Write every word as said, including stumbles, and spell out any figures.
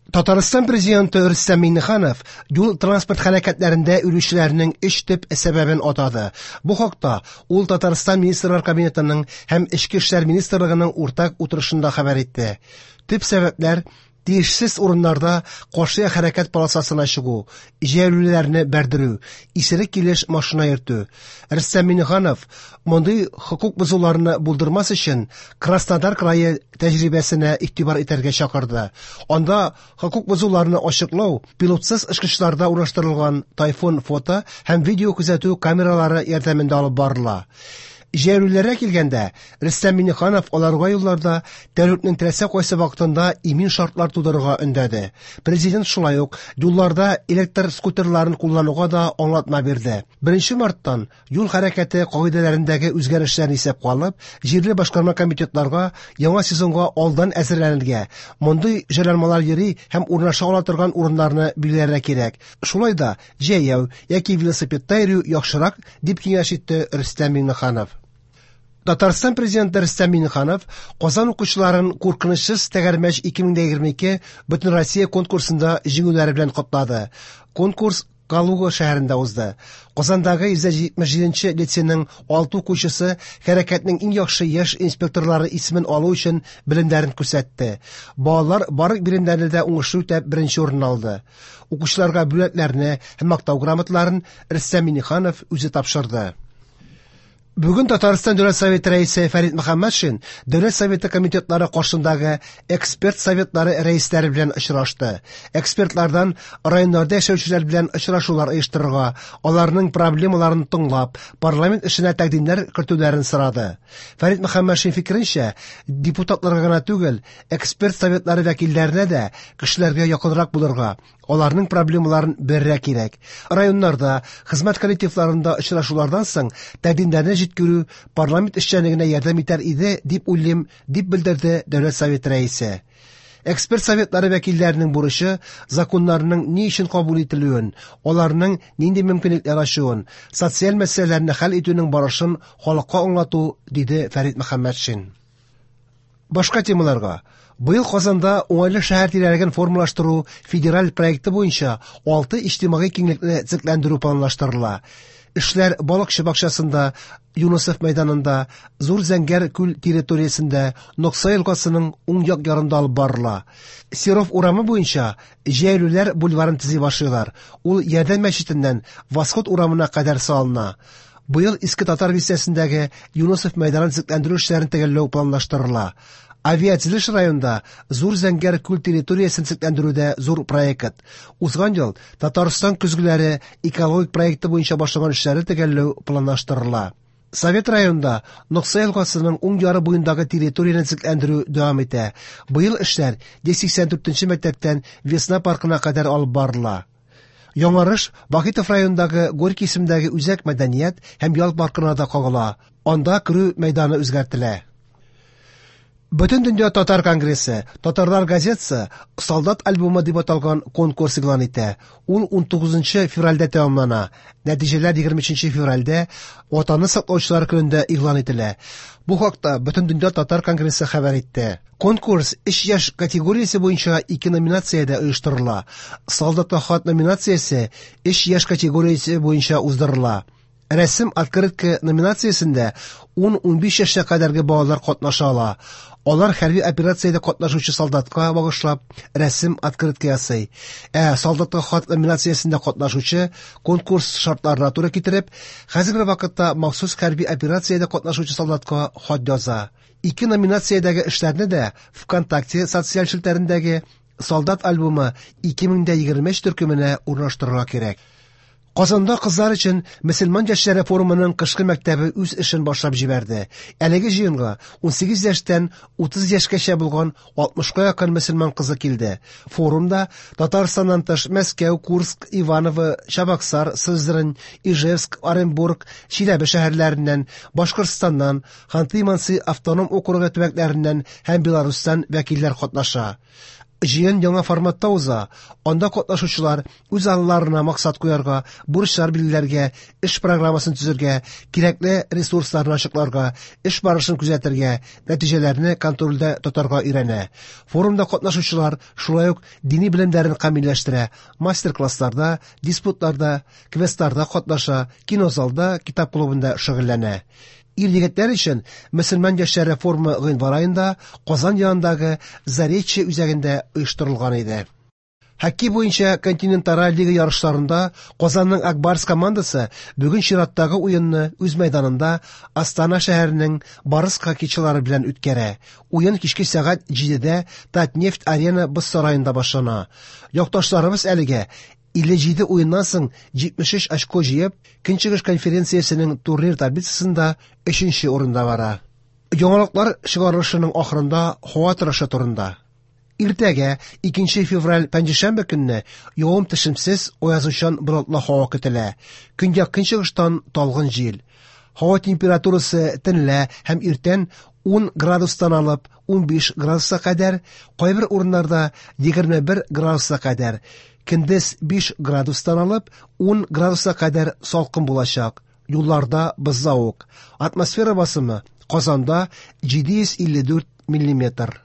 Татарстан президенты Рөстәм Миңнеханов юл транспорт хәрәкәтләрендә үрүчеләрнең өч төп сәбәбен атады. Бу хакта ул Татарстан Министрлар Кабинетының һәм Эчке эшләр министрлыгының уртак утырышында хәбәр итте. Төп сәбәпләр тиешсез урыннарда каршы хәрәкәт полосасына чыгу, җәяүлеләрне бәрдерү, исерек килеш машина йөртү. Рөстәм Миңнеханов мондый хокук бозуларны булдырмас өчен Краснодар крае тәҗрибәсенә игътибар итәргә чакырды. Анда хокук бозуларны ачыклау пилотсыз очкычларда урнаштырылган Тайфун фото һәм видео күзәтү камералары ярдәмендә алып барыла. Җәяүлеләргә килгәндә, Рөстәм Миңнеханов аларга юлларда дәүләтнең теләсә кайсы вакытында имин шартлар тудырырга өндәде. Президент шулай ук юлларда электр скутерларын куллануга да аңлатма бирде. беренче марттан юл хәрәкәте кагыйдәләрендәге үзгәрешләрне исәпкә алып, җирле башкарма комитетларга яңа сезонга алдан әзерләнергә, мондый җайланмалар йөри һәм урнаша ала торган урыннарны билгеләргә кирәк. Шулай да җәяү яки велосипедта йөрү яхшырак, дип киңәш итте Рөстәм Миңнеханов. Татарстан президенты Рөстәм Миңнеханов Казан укучыларын куркынычсыз тәгәрмәч ике мең егерме ике Бөтен Россия конкурсында җиңүләре белән котлады. Конкурс Калуга шәһәрендә узды. Казандагы йөз җитмеш җиденче лицейның алты укучысы хәрәкәтнең иң яхшы яшь инспекторлары исемен алу өчен белемнәрен күрсәтте. Балалар барлык биремнәрендә уңышлы үтеп беренче урын алды. Укучыларга бүләкләрне һәм мактау грамоталарын Рөстәм Миңнеханов үзе тапшырды. Бүген Татарстан Дәүләт Советы рәисе Фәрит Мөхәммәтшин Дәүләт Советы комитетлары каршындагы эксперт советлары рәисләре белән очрашты. Экспертлардан районнарда яшәүчеләр белән очрашулар оештырырга, аларның проблемаларын тыңлап, парламент эшенә тәкъдимнәр кертүләрен сорады. Фәрит Мөхәммәтшин фикеренчә, депутатларга гына түгел, эксперт советлары вәкилләренә дә кешеләргә якынрак булырга, аларның проблемаларын бирергә кирәк. Районнарда, хезмәт коллективларында очрашулардан соң тәкъдимнәрне җиткерү парламент эшчәнлегенә ярдәм итәр иде, дип уйлыйм, дип белдерде Дәүләт Советы рәисе. Эксперт советлары вәкилләренең бурычы законнарның ни өчен кабул ителүен, аларның нинди мөмкинлекләр ачуын, социаль мәсьәләләрне хәл итүнең барышын халыкка аңлату, диде Фәрит Мөхәммәтшин. Башка темаларга. Быел Казанда уңайлы шәһәр тирәлеген формалаштыру федераль проекты буенча алты иҗтимагый киңлекне төзекләндерү планлаштырыла. Эшләр Балыкчы бакчасында, Юнусов мәйданында, Зур Зәңгәр күл территориясендә, Нокса елгасының уң як ярында алып барыла. Серов урамы буенча җәяүлеләр бульварын төзи башлыйлар. Ул Ярдәм мәчетеннән Восход урамына кадәр салына. Быел Иске Татар бистәсендәге Юнусов мәйданын төзекләндерү эшләрен төгәлләү планлаштырыла. Авиатилеш районда Зур Зәңгәр күл территориясен төзекләндерүдә зур проект. Узган ел Татарстан көзгеләре экологик проекты буенча башланган эшләре төгәлләү планлаштырыла. Совет районында Нокса елгасының уң яры буендагы территорияны төзекләндерү дәвам итә. Быел эшләр йөз сиксән дүртенче мәктәптән Весна паркына кадәр алып барыла. Яңарыш Бахитов районындагы Горький исемендәге үзәк мәдәният һәм ял паркына да кагыла. Анда керү мәйданы үзгәртелә. Бөтен дөнья татар конгрессы, Татарлар газетасы «Солдат альбомы» дип аталган конкурс игълан итә. Ул ун тугызынчы февральдә тәмамлана. Нәтиҗәләр егерме өченче февральдә Ватанны саклаучылар көнендә игълан ителә. Бу хакта Бөтен дөнья татар конгрессы хәбәр итте. Конкурс өч яшь категориясе буенча ике номинациядә оештырыла. Солдатка хат номинациясе өч яшь категориясе буенча уздырыла. Рәсем открытка номинациясендә ун-унбиш яшькә кадәрге балалар катнаша ала. Алар хәрби операциядә катнашучы солдатка багышлап рәсем открытка ясый. Ә солдатка хат номинациясендә катнашучы конкурс шартларына туры китереп, хәзерге вакытта махсус хәрби операциядә катнашучы солдатка хат яза. Ике номинациядәге эшләрне дә ВКонтакте социаль челтәрендәге «Солдат альбомы» ике мең егерме өч төркеменә урнаштырырга кирәк. Казанда кызлар өчен Мөселман яшьләре форумының кышкы мәктәбе үз эшен башлап җибәрде. Әлеге җыенга ун сигез яшьтән утыз яшькәчә булган алтмышка якын мөселман кызы килде. Форумда Татарстаннан тыш Мәскәү, Курск, Иваново, Чабаксар, Сызрань, Ижевск, Оренбург, Чиләбе шәһәрләреннән, Башкортстаннан, Ханты-Мансый автоном округы төбәкләреннән һәм Беларусьтан вәкилләр катнаша. Җыен яңа форматта уза. Анда катнашучылар үз алларына максат куярга, бурычлар билгеләргә, эш программасын төзергә, кирәкле ресурсларны ачыкларга, эш барышын күзәтергә, нәтиҗәләрне контрольдә тотарга өйрәнә. Форумда катнашучылар шулай ук дини белемнәрен камилләштерә, мастер-классларда, диспутларда, квестларда катнаша, кинозалда, китап клубында шөгыльләнә. Ир-егетләр өчен мөселман яшьләре форумы гыйнвар аенда Казан янындагы Заречье үзәгендә оештырылган иде. Хоккей буенча континенталь лига ярышларында Казанның Акбарс командасы бүген чираттагы уенны үз мәйданында Астана шәһәренең Барыс хоккейчылары белән үткәрә. Уен кичке сәгать җидедә Татнефть арена боз сараенда башлана. Якташларыбыз әлегә илле җиде уеннан соң җитмеш өч очко җыеп, Көнчыгыш конференциясенең турнир таблицасында өченче урында бара. Яңалыклар чыгарылышының ахырында һава торышы турында. Иртәгә, икенче февраль пәнҗешәмбе көнне явым-төшемсез аязучан болытлы һава көтелә. Көньяк көнчыгыштан талгын җил. Һава температурасы төнлә һәм иртән ун градустан алып ун биш градуска кадәр, кайбер урыннарда егерме бер градуска кадәр, көндез биш градустан алып ун градуска кадәр салкын булачак. Юлларда бозлавык. Атмосфера басымы Казанда җиде йөз илле дүрт миллиметр.